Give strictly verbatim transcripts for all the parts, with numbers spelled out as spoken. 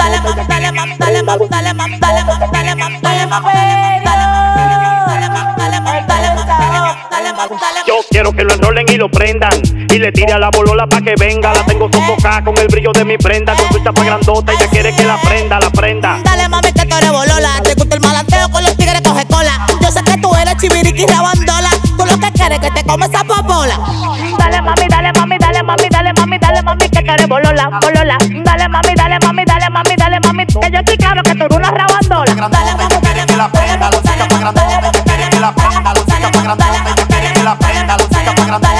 dale mami, dale mami, dale mami, dale mami, dale mami, dale mami, dale mami, yo quiero que lo enrolen y lo prendan y le tire a la bolola pa' que venga. La tengo sofocada con el brillo de mi prenda. Con su chapa grandota ella quiere que la prenda, la prenda. Dale mami que tú eres bolola. Te gusta el malanteo con los tigres coge cola. Yo sé que tú eres chiviriqui rabandola. Tú lo que quieres que te comes esa popola. Dale mami, dale mami, dale mami, dale mami, dale mami que tú eres bolola, bolola. Dale mami, dale mami, dale mami, dale mami. Que yo estoy claro que tú eres una rabandola. Dale mami, dale que la prenda, los chapa grandota. Que la prenda, los chapa grandota. Que la prenda, los chapa grandota.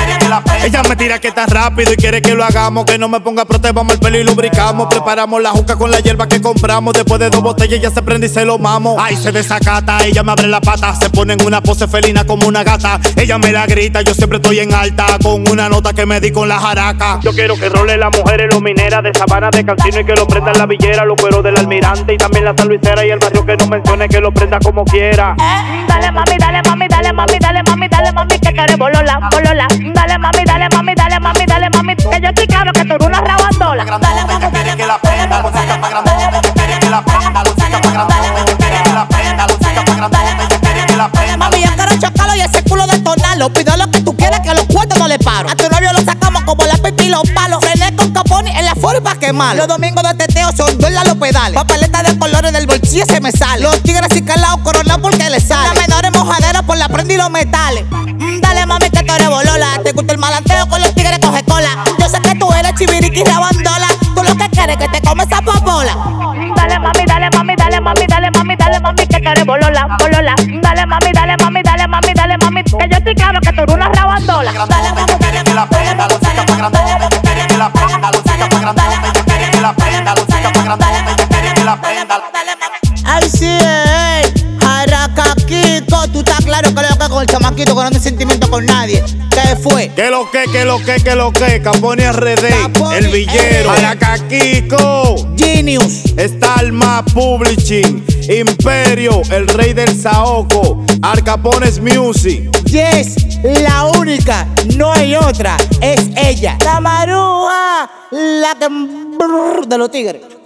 Ella me tira que está rápido y quiere que lo hagamos. Que no me ponga prote, vamos el pelo y lubricamos. Preparamos la juca con la hierba que compramos. Después de dos botellas ella se prende y se lo mamo. Ay, se desacata, ella me abre la pata. Se pone en una pose felina como una gata. Ella me la grita, yo siempre estoy en alta. Con una nota que me di con la jaraca. Yo quiero que role las mujeres, los mineras de Sabana, de Cancino y que lo prenda en la villera. Los cueros del Almirante y también la San Luisera. Y el barrio que no mencione que lo prenda como quiera. Eh, dale mami, dale mami, dale mami, dale mami, dale mami que tú eres bolola, bolola. Dale mami, dale mami, dale mami, dale mami. Que yo estoy claro que tú eres una rabandola. Dale mami, dale que la prenda, los chapa grandota. Que la prenda, los chapa grandota. Que la prenda, los chapa grandota. Que la prenda. Mami, yo quiero chocarlo y ese culo detonarlo. Pido lo que tú quieras que los cuartos no le paro. A tu novio lo sacamos como la pipi y los palos. Frené con Capone en la forma pa' quemar. Los domingos de teteo son duela los pedales. Papeleta de colores del bolsillo se me sale. Los tigres y calados coronados porque le sale. Las menores mojaderas por la prenda y los metales. Mm, dale mami que tú eres bolola. Te gusta el malanteo con los tigres coge cola. Yo sé que tú eres chiviriqui rabandola. Tú lo que quieres que te comes esa popola. Dale mami, dale mami, dale mami, dale mami, dale mami que tú eres bolola, bolola. Dale mami, dale mami, dale mami, dale mami. Que yo estoy claro que tú eres una rabandola. Dale mami, dale que la prenda, los chapa grandota. Que la prenda, los chapa grandota. Que la prenda, los chapa grandota. Que la prenda, dale mami. Ay sí, ey, Jaracaquico, tú estás claro que lo que con el chamaquito que no tiene sentimiento con nadie. ¿Qué fue? Que lo que, que lo que, que lo que. Capone R D, Capone el villero. R D. Jaracaquico, Genius. Stalma Publishing, Imperio, el rey del Saoco, Al Capone's Music. Yes, la única, no hay otra, es ella. La maruja, la que brrr, de los tigres.